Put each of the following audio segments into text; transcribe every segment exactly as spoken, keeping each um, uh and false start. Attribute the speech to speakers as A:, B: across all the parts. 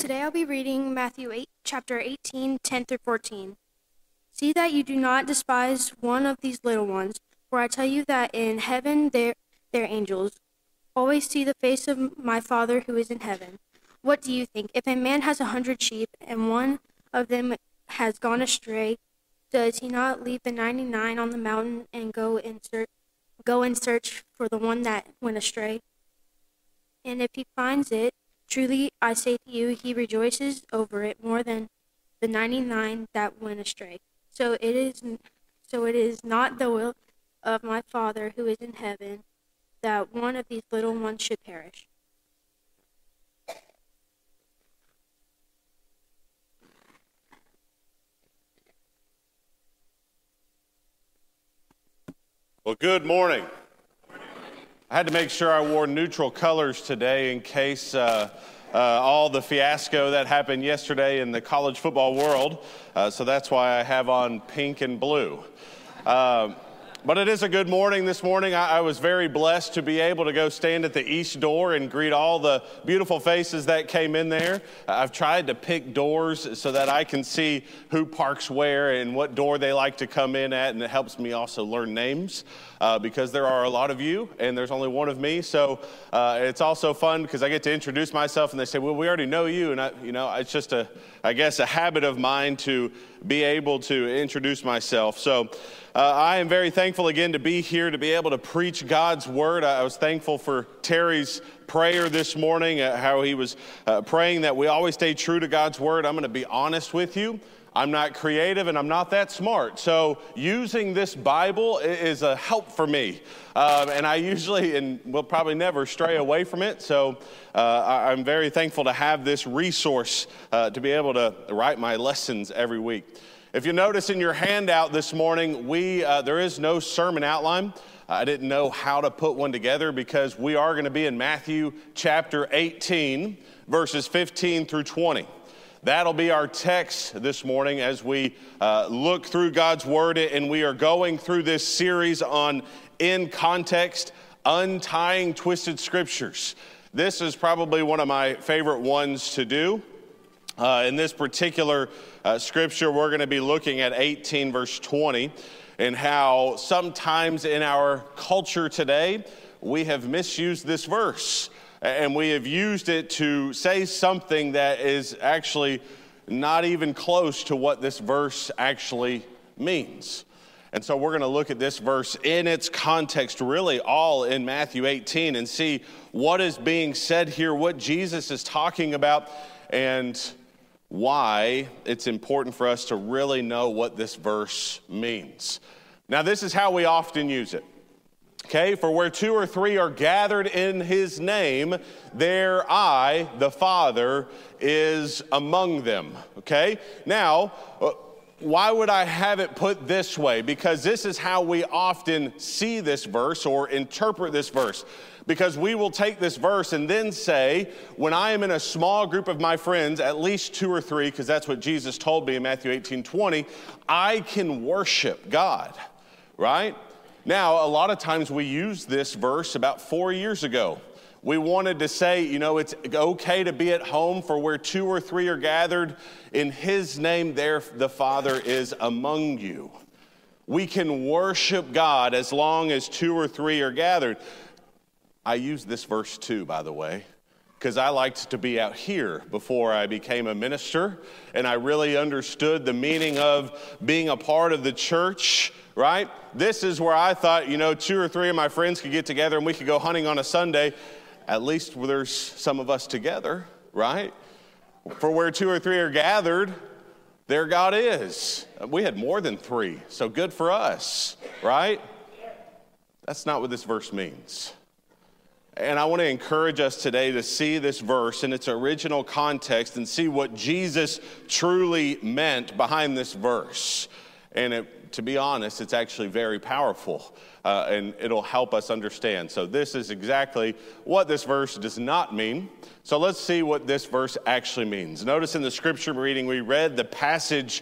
A: Today I'll be reading Matthew eight, chapter eighteen, ten through fourteen. See that you do not despise one of these little ones, for I tell you that in heaven their, their angels always see the face of my Father who is in heaven. What do you think? If a man has a hundred sheep, and one of them has gone astray, does he not leave the ninety-nine on the mountain and go and search, go and search for the one that went astray? And if he finds it, truly I say to you, he rejoices over it more than the ninety-nine that went astray. So it is, so it is not the will of my Father who is in heaven that one of these little ones should perish.
B: Well, good morning. I had to make sure I wore neutral colors today in case uh, uh, all the fiasco that happened yesterday in the college football world. Uh, so that's why I have on pink and blue. Uh, but it is a good morning this morning. I, I was very blessed to be able to go stand at the east door and greet all the beautiful faces that came in there. I've tried to pick doors so that I can see who parks where and what door they like to come in at, and it helps me also learn names. Uh, because there are a lot of you, and there's only one of me, so uh, it's also fun because I get to introduce myself, and they say, well, we already know you, and I, you know, it's just a, I guess, a habit of mine to be able to introduce myself. So uh, I am very thankful again to be here, to be able to preach God's word. I was thankful for Terry's prayer this morning, uh, how he was uh, praying that we always stay true to God's word. I'm going to be honest with you. I'm not creative and I'm not that smart. So using this Bible is a help for me. Um, and I usually, and will probably never stray away from it. So uh, I'm very thankful to have this resource uh, to be able to write my lessons every week. If you notice in your handout this morning, we uh, there is no sermon outline. I didn't know how to put one together because we are going to be in Matthew chapter eighteen, verses fifteen through twenty. That'll be our text this morning as we uh, look through God's Word, and we are going through this series on In Context, Untying Twisted Scriptures. This is probably one of my favorite ones to do. Uh, in this particular uh, scripture, we're going to be looking at eighteen, verse twenty, and how sometimes in our culture today, we have misused this verse. And we have used it to say something that is actually not even close to what this verse actually means. And so we're going to look at this verse in its context, really all in Matthew eighteen, and see what is being said here, what Jesus is talking about, and why it's important for us to really know what this verse means. Now, this is how we often use it. Okay, for where two or three are gathered in his name, there I, the Father, is among them. Okay, now, why would I have it put this way? Because this is how we often see this verse or interpret this verse. Because we will take this verse and then say, when I am in a small group of my friends, at least two or three, because that's what Jesus told me in Matthew eighteen twenty, I can worship God, right? Now, a lot of times we used this verse about four years ago. We wanted to say, you know, it's okay to be at home, for where two or three are gathered in his name, there the Father is among you. We can worship God as long as two or three are gathered. I used this verse too, by the way, because I liked to be out here before I became a minister, and I really understood the meaning of being a part of the church, right? This is where I thought, you know, two or three of my friends could get together and we could go hunting on a Sunday. At least there's some of us together, right? For where two or three are gathered, there God is. We had more than three, so good for us, right? That's not what this verse means. And I want to encourage us today to see this verse in its original context and see what Jesus truly meant behind this verse. And it, to be honest, it's actually very powerful, uh, and it'll help us understand. So this is exactly what this verse does not mean. So let's see what this verse actually means. Notice in the scripture reading, we read the passage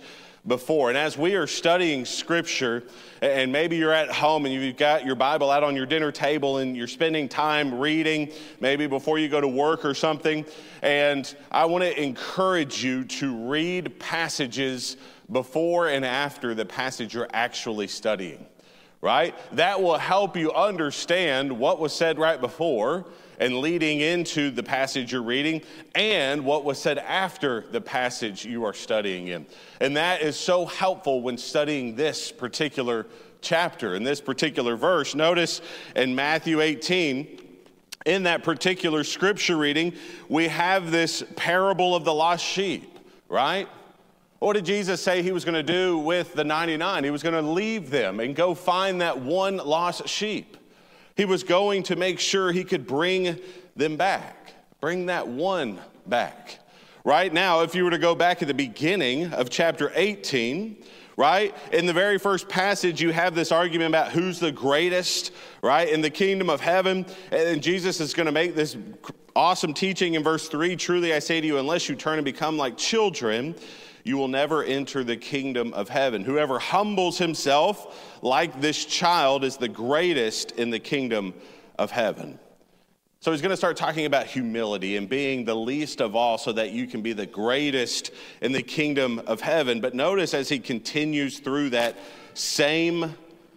B: before. And as we are studying Scripture, and maybe you're at home and you've got your Bible out on your dinner table and you're spending time reading, maybe before you go to work or something, and I want to encourage you to read passages before and after the passage you're actually studying, right? That will help you understand what was said right before and leading into the passage you're reading, and what was said after the passage you are studying in. And that is so helpful when studying this particular chapter. In this particular verse, notice in Matthew eighteen, in that particular scripture reading, we have this parable of the lost sheep, right? What did Jesus say he was going to do with the ninety-nine? He was going to leave them and go find that one lost sheep. He was going to make sure he could bring them back, bring that one back. Right now, if you were to go back at the beginning of chapter eighteen, right, in the very first passage, you have this argument about who's the greatest, right, in the kingdom of heaven. And Jesus is going to make this awesome teaching in verse three. Truly, I say to you, unless you turn and become like children, you will never enter the kingdom of heaven. Whoever humbles himself like this child is the greatest in the kingdom of heaven. So he's going to start talking about humility and being the least of all so that you can be the greatest in the kingdom of heaven. But notice as he continues through that same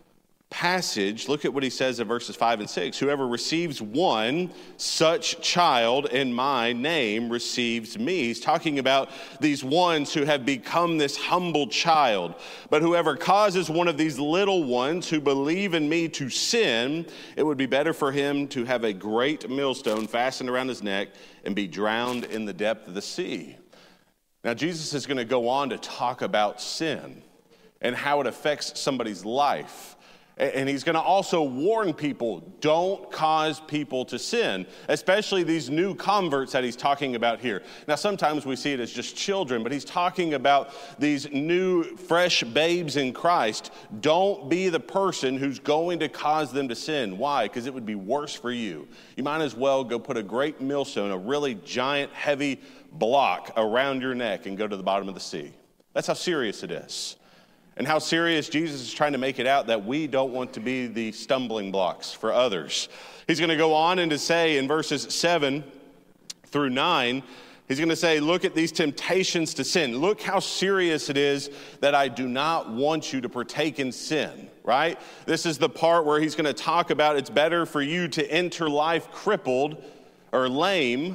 B: passage, look at what he says in verses five and six. Whoever receives one such child in my name receives me. He's talking about these ones who have become this humble child. But whoever causes one of these little ones who believe in me to sin, it would be better for him to have a great millstone fastened around his neck and be drowned in the depth of the sea. Now, Jesus is going to go on to talk about sin and how it affects somebody's life. And he's going to also warn people, don't cause people to sin, especially these new converts that he's talking about here. Now, sometimes we see it as just children, but he's talking about these new, fresh babes in Christ. Don't be the person who's going to cause them to sin. Why? Because it would be worse for you. You might as well go put a great millstone, a really giant, heavy block around your neck and go to the bottom of the sea. That's how serious it is. And how serious Jesus is trying to make it out that we don't want to be the stumbling blocks for others. He's going to go on and to say in verses seven through nine, he's going to say, look at these temptations to sin. Look how serious it is that I do not want you to partake in sin, right? This is the part where he's going to talk about it's better for you to enter life crippled or lame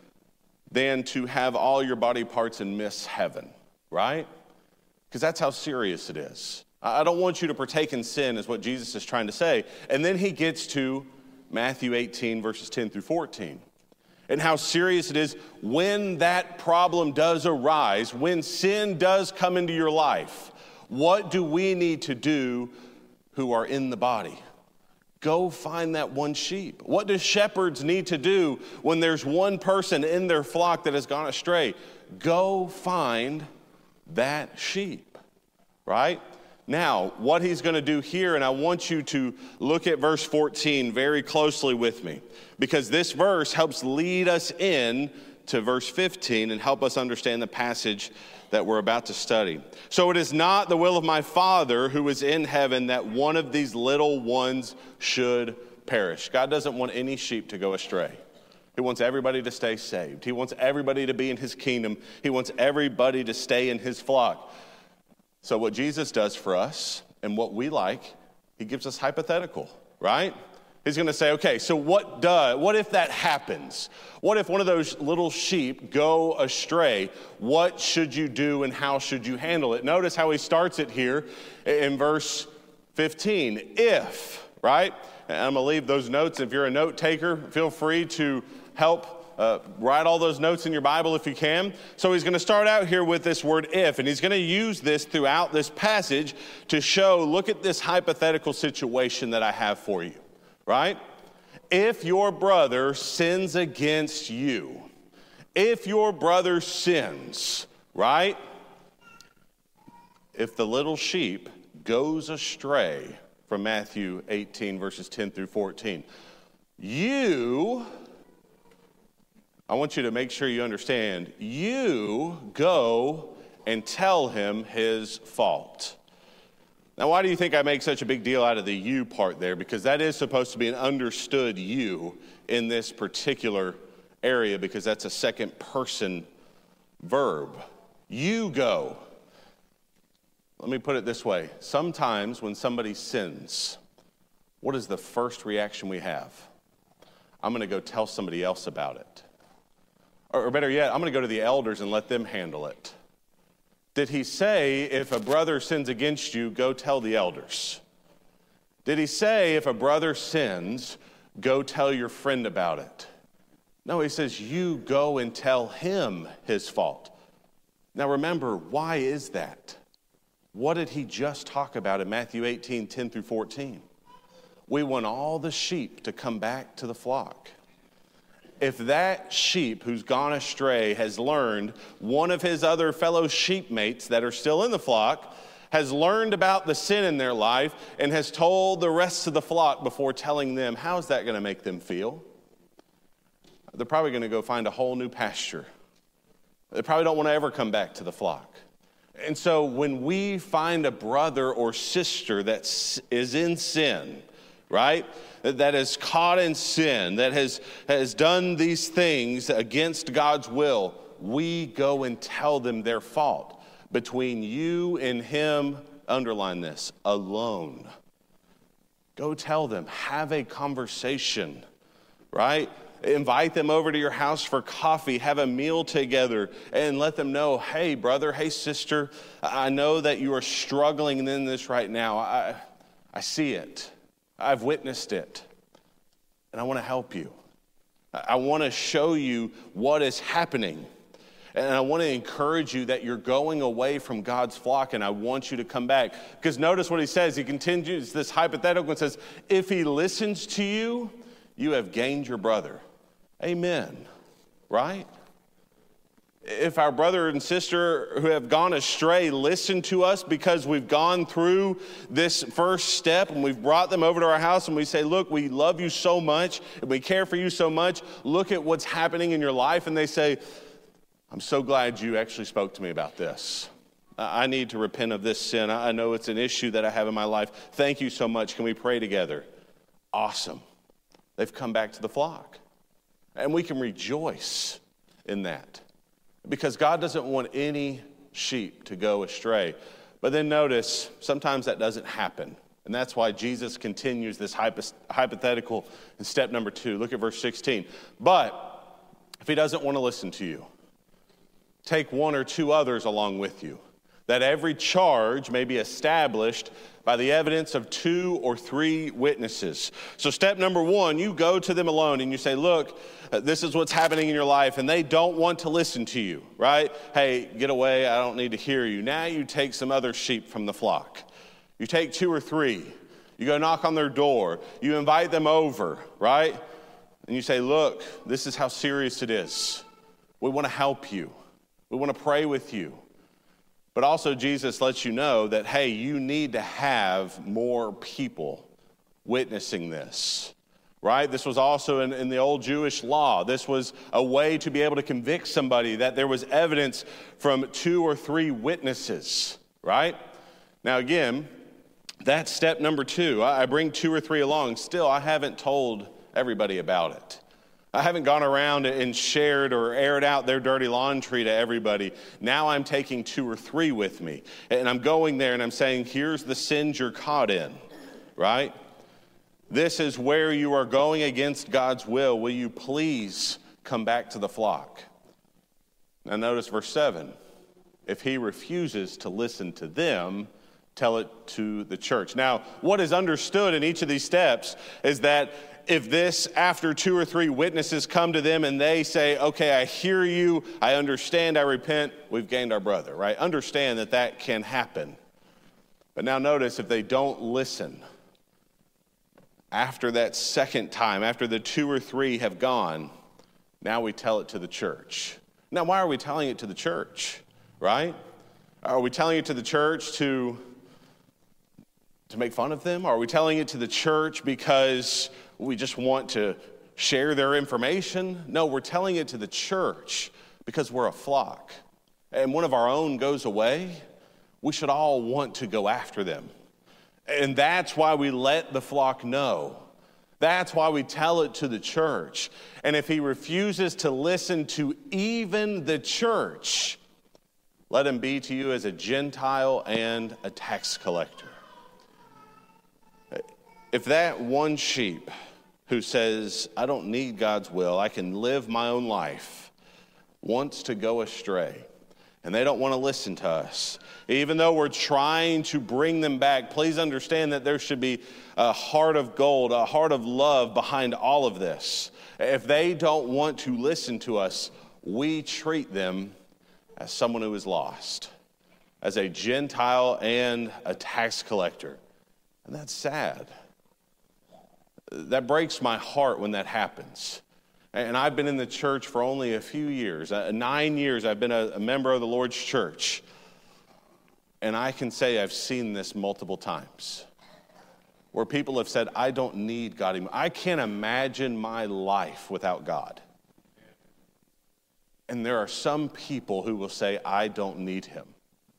B: than to have all your body parts and miss heaven, right? Because that's how serious it is. I don't want you to partake in sin is what Jesus is trying to say. And then he gets to Matthew eighteen, verses ten through fourteen. And how serious it is when that problem does arise, when sin does come into your life. What do we need to do who are in the body? Go find that one sheep. What do shepherds need to do when there's one person in their flock that has gone astray? Go find that sheep, right? Now, what he's going to do here, and I want you to look at verse fourteen very closely with me, because this verse helps lead us in to verse fifteen and help us understand the passage that we're about to study. So it is not the will of my Father who is in heaven that one of these little ones should perish. God doesn't want any sheep to go astray. He wants everybody to stay saved. He wants everybody to be in his kingdom. He wants everybody to stay in his flock. So what Jesus does for us and what we like, he gives us hypothetical, right? He's going to say, okay, so what does, what if that happens? What if one of those little sheep go astray? What should you do and how should you handle it? Notice how he starts it here in verse fifteen. If, right? And I'm going to leave those notes. If you're a note taker, feel free to help uh, write all those notes in your Bible if you can. So he's going to start out here with this word if, and he's going to use this throughout this passage to show, look at this hypothetical situation that I have for you, right? If your brother sins against you, if your brother sins, right? If the little sheep goes astray, from Matthew eighteen, verses ten through fourteen, you, I want you to make sure you understand, you go and tell him his fault. Now, why do you think I make such a big deal out of the you part there? Because that is supposed to be an understood you in this particular area, because that's a second person verb. You go. Let me put it this way. Sometimes when somebody sins, what is the first reaction we have? I'm going to go tell somebody else about it. Or better yet, I'm going to go to the elders and let them handle it. Did he say, if a brother sins against you, go tell the elders? Did he say, if a brother sins, go tell your friend about it? No, he says, you go and tell him his fault. Now remember, why is that? What did he just talk about in Matthew eighteen, ten through fourteen? We want all the sheep to come back to the flock. If that sheep who's gone astray has learned, one of his other fellow sheepmates that are still in the flock has learned about the sin in their life and has told the rest of the flock before telling them, how's that going to make them feel? They're probably going to go find a whole new pasture. They probably don't want to ever come back to the flock. And so when we find a brother or sister that is in sin, right, that is caught in sin, that has, has done these things against God's will, we go and tell them their fault. Between you and him, underline this, alone. Go tell them, have a conversation, right? Invite them over to your house for coffee, have a meal together, and let them know, hey, brother, hey, sister, I know that you are struggling in this right now. I, I see it. I've witnessed it, and I want to help you. I want to show you what is happening, and I want to encourage you that you're going away from God's flock, and I want you to come back. Because notice what he says. He continues this hypothetical and says, if he listens to you, you have gained your brother. Amen. Right? If our brother and sister who have gone astray listen to us because we've gone through this first step and we've brought them over to our house and we say, look, we love you so much and we care for you so much. Look at what's happening in your life. And they say, I'm so glad you actually spoke to me about this. I need to repent of this sin. I know it's an issue that I have in my life. Thank you so much. Can we pray together? Awesome. They've come back to the flock. And we can rejoice in that. Because God doesn't want any sheep to go astray. But then notice, sometimes that doesn't happen. And that's why Jesus continues this hypothetical in step number two. Look at verse sixteen. But if he doesn't want to listen to you, take one or two others along with you, that every charge may be established by the evidence of two or three witnesses. So step number one, you go to them alone and you say, look, this is what's happening in your life, and they don't want to listen to you, right? Hey, get away, I don't need to hear you. Now you take some other sheep from the flock. You take two or three. You go knock on their door. You invite them over, right? And you say, look, this is how serious it is. We want to help you. We want to pray with you. But also Jesus lets you know that, hey, you need to have more people witnessing this, right? This was also in, in the old Jewish law. This was a way to be able to convict somebody, that there was evidence from two or three witnesses, right? Now, again, that's step number two. I, I bring two or three along. Still, I haven't told everybody about it. I haven't gone around and shared or aired out their dirty laundry to everybody. Now I'm taking two or three with me. And I'm going there and I'm saying, here's the sins you're caught in, right? This is where you are going against God's will. Will you please come back to the flock? Now notice verse seven. If he refuses to listen to them, tell it to the church. Now, what is understood in each of these steps is that if this, after two or three witnesses come to them and they say, okay, I hear you, I understand, I repent, we've gained our brother, right? Understand that that can happen. But now notice, if they don't listen, after that second time, after the two or three have gone, now we tell it to the church. Now, why are we telling it to the church, right? Are we telling it to the church to, to make fun of them? Are we telling it to the church because we just want to share their information? No, we're telling it to the church because we're a flock. and one of our own goes away, we should all want to go after them. And that's why we let the flock know. That's why we tell it to the church. And if he refuses to listen to even the church, let him be to you as a Gentile and a tax collector. If that one sheep who says, I don't need God's will, I can live my own life, wants to go astray, and they don't want to listen to us, even though we're trying to bring them back, please understand that there should be a heart of gold, a heart of love behind all of this. If they don't want to listen to us, we treat them as someone who is lost, as a Gentile and a tax collector. And that's sad. That breaks my heart when that happens. And I've been in the church for only a few years. Uh, nine years I've been a, a member of the Lord's church. And I can say I've seen this multiple times, where people have said, I don't need God anymore. I can't imagine my life without God. And there are some people who will say, I don't need him.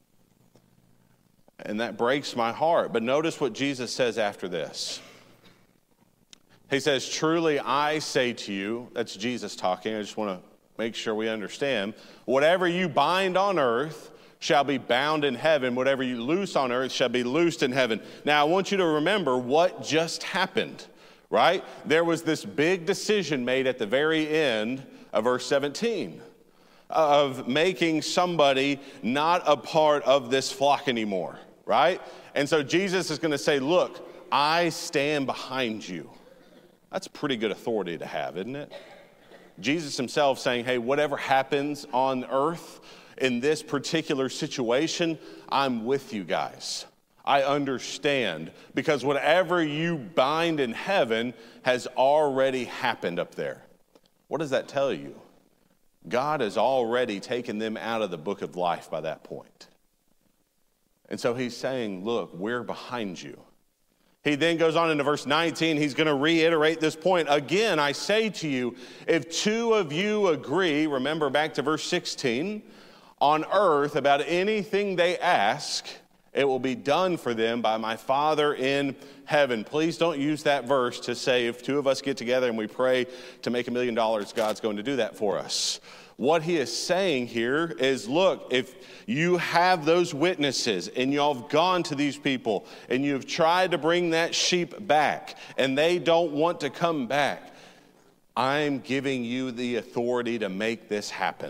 B: And that breaks my heart. But notice what Jesus says after this. He says, truly I say to you, that's Jesus talking, I just want to make sure we understand, whatever you bind on earth shall be bound in heaven, whatever you loose on earth shall be loosed in heaven. Now I want you to remember what just happened, right? There was this big decision made at the very end of verse seventeen of making somebody not a part of this flock anymore, right? And so Jesus is going to say, look, I stand behind you. That's pretty good authority to have, isn't it? Jesus himself saying, hey, whatever happens on earth in this particular situation, I'm with you guys. I understand, because whatever you bind in heaven has already happened up there. What does that tell you? God has already taken them out of the book of life by that point. And so he's saying, look, we're behind you. He then goes on into verse nineteen. He's going to reiterate this point. Again, I say to you, if two of you agree, remember back to verse sixteen, on earth about anything they ask, it will be done for them by my Father in heaven. Please don't use that verse to say if two of us get together and we pray to make a million dollars, God's going to do that for us. What he is saying here is, look, if you have those witnesses and y'all have gone to these people and you've tried to bring that sheep back and they don't want to come back, I'm giving you the authority to make this happen.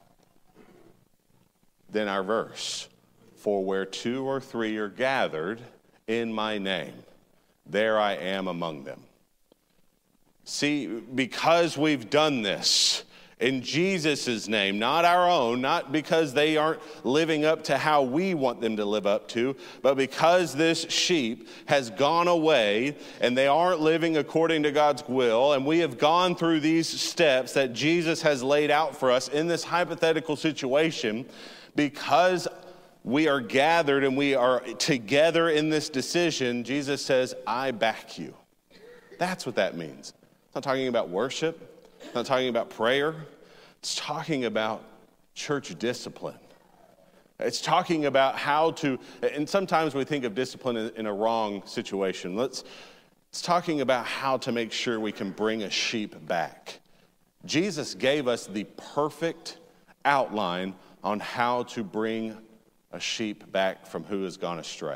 B: Then our verse, for where two or three are gathered in my name, there I am among them. See, because we've done this in Jesus' name, not our own, not because they aren't living up to how we want them to live up to, but because this sheep has gone away and they aren't living according to God's will, and we have gone through these steps that Jesus has laid out for us in this hypothetical situation, because we are gathered and we are together in this decision, Jesus says, I back you. That's what that means. It's not talking about worship. It's not talking about prayer. It's talking about church discipline. It's talking about how to, and sometimes we think of discipline in, in a wrong situation. Let's, it's talking about how to make sure we can bring a sheep back. Jesus gave us the perfect outline on how to bring a sheep back from who has gone astray.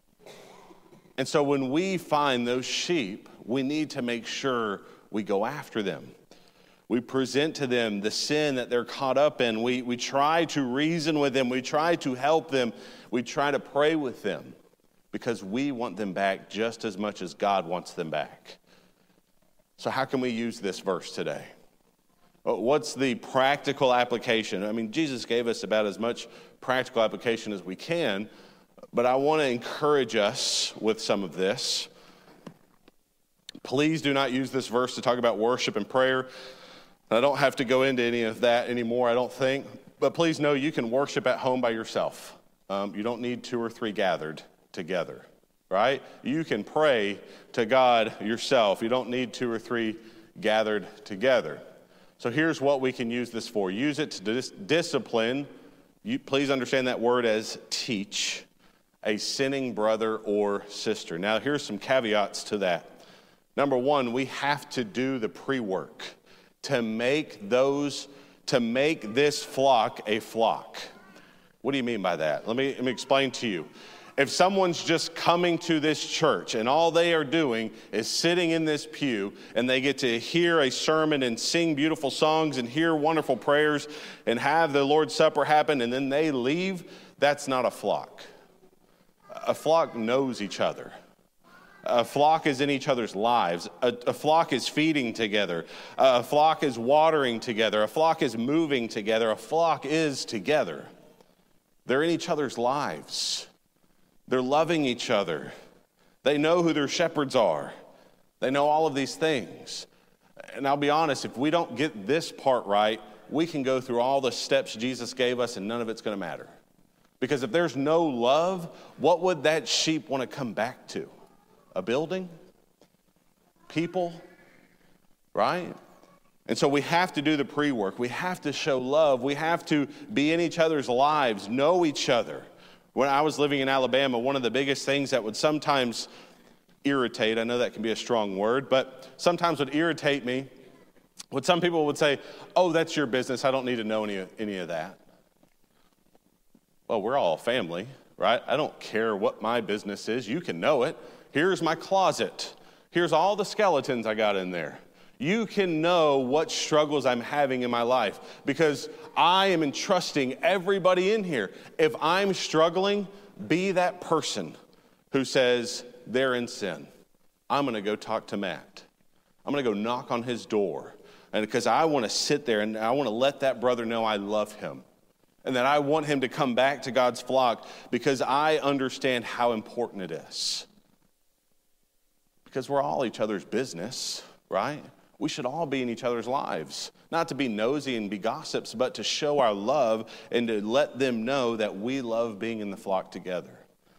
B: And so when we find those sheep, we need to make sure we go after them. We present to them the sin that they're caught up in. We, we try to reason with them. We try to help them. We try to pray with them because we want them back just as much as God wants them back. So how can we use this verse today? What's the practical application? I mean, Jesus gave us about as much practical application as we can, but I want to encourage us with some of this. Please do not use this verse to talk about worship and prayer. I don't have to go into any of that anymore, I don't think. But please know you can worship at home by yourself. Um, you don't need two or three gathered together, right? You can pray to God yourself. You don't need two or three gathered together. So here's what we can use this for. Use it to dis- discipline You please understand that word as teach a sinning brother or sister. Now, here's some caveats to that. Number one, we have to do the pre-work to make those, to make this flock a flock. What do you mean by that? Let me, let me explain to you. If someone's just coming to this church and all they are doing is sitting in this pew and they get to hear a sermon and sing beautiful songs and hear wonderful prayers and have the Lord's Supper happen and then they leave, that's not a flock. A flock knows each other. A flock is in each other's lives. A, a flock is feeding together. A flock is watering together. A flock is moving together. A flock is together. They're in each other's lives. They're loving each other. They know who their shepherds are. They know all of these things. And I'll be honest, if we don't get this part right, we can go through all the steps Jesus gave us and none of it's going to matter. Because if there's no love, what would that sheep want to come back to? A building? People? Right? And so we have to do the pre-work. We have to show love. We have to be in each other's lives, know each other. When I was living in Alabama, one of the biggest things that would sometimes irritate, I know that can be a strong word, but sometimes would irritate me, when some people would say, oh, that's your business, I don't need to know any, any of that. Well, we're all family, right? I don't care what my business is. You can know it. Here's my closet. Here's all the skeletons I got in there. You can know what struggles I'm having in my life because I am entrusting everybody in here. If I'm struggling, be that person who says they're in sin. I'm going to go talk to Matt. I'm going to go knock on his door. And because I want to sit there and I want to let that brother know I love him. And that I want him to come back to God's flock because I understand how important it is. Because we're all each other's business, right? We should all be in each other's lives. Not to be nosy and be gossips, but to show our love and to let them know that we love being in the flock together.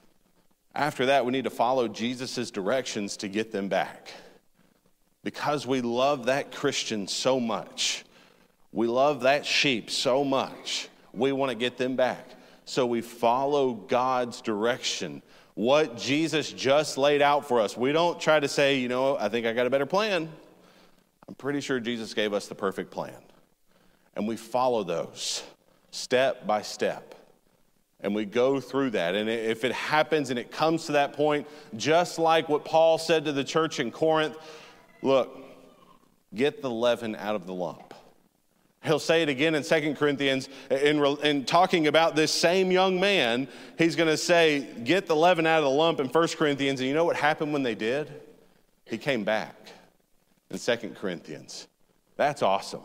B: After that, we need to follow Jesus' directions to get them back. Because we love that Christian so much. We love that sheep so much. We want to get them back. So we follow God's direction. What Jesus just laid out for us. We don't try to say, you know, I think I got a better plan. I'm pretty sure Jesus gave us the perfect plan. And we follow those step by step. And we go through that. And if it happens and it comes to that point, just like what Paul said to the church in Corinth, look, get the leaven out of the lump. He'll say it again in Second Corinthians. In, in talking about this same young man, he's going to say, get the leaven out of the lump in First Corinthians. And you know what happened when they did? He came back in Second Corinthians. That's awesome.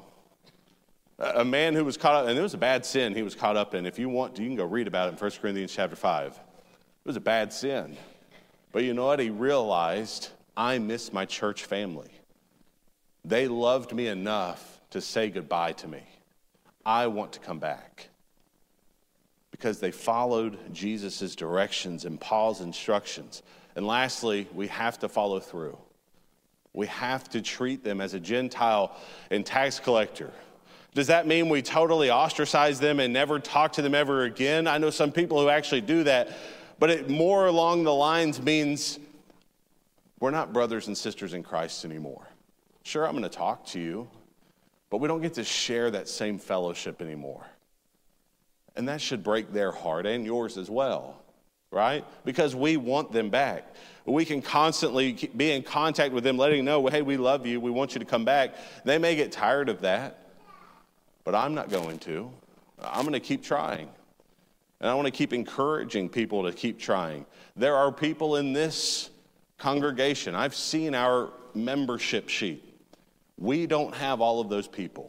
B: A man who was caught up, and it was a bad sin he was caught up in. If you want to, you can go read about it in First Corinthians chapter five. It was a bad sin. But you know what? He realized, I miss my church family. They loved me enough to say goodbye to me. I want to come back. Because they followed Jesus' directions and Paul's instructions. And lastly, we have to follow through. We have to treat them as a Gentile and tax collector. Does that mean we totally ostracize them and never talk to them ever again? I know some people who actually do that, but it more along the lines means we're not brothers and sisters in Christ anymore. Sure, I'm going to talk to you, but we don't get to share that same fellowship anymore. And that should break their heart and yours as well, right? Because we want them back. We can constantly be in contact with them, letting them know, hey, we love you, we want you to come back. They may get tired of that, but I'm not going to. I'm going to keep trying. And I want to keep encouraging people to keep trying. There are people in this congregation. I've seen our membership sheet. We don't have all of those people.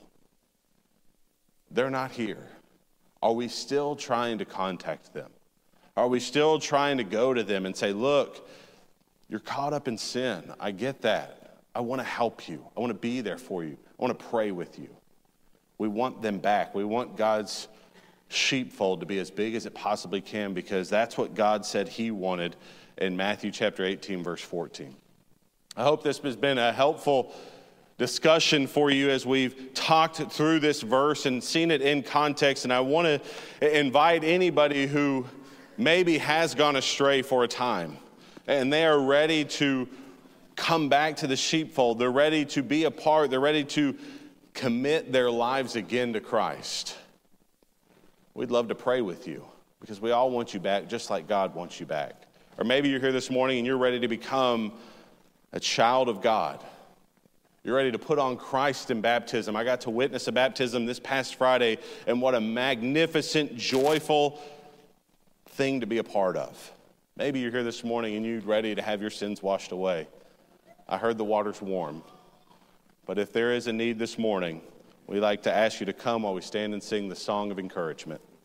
B: They're not here. Are we still trying to contact them? Are we still trying to go to them and say, look, you're caught up in sin. I get that. I want to help you. I want to be there for you. I want to pray with you. We want them back. We want God's sheepfold to be as big as it possibly can because that's what God said he wanted in Matthew chapter eighteen, verse fourteen. I hope this has been a helpful discussion for you as we've talked talked through this verse and seen it in context, and I want to invite anybody who maybe has gone astray for a time, and they are ready to come back to the sheepfold. They're ready to be a part. They're ready to commit their lives again to Christ. We'd love to pray with you because we all want you back just like God wants you back. Or maybe you're here this morning and you're ready to become a child of God. You're ready to put on Christ in baptism. I got to witness a baptism this past Friday, and what a magnificent, joyful thing to be a part of. Maybe you're here this morning and you're ready to have your sins washed away. I heard the water's warm. But if there is a need this morning, we'd like to ask you to come while we stand and sing the song of encouragement.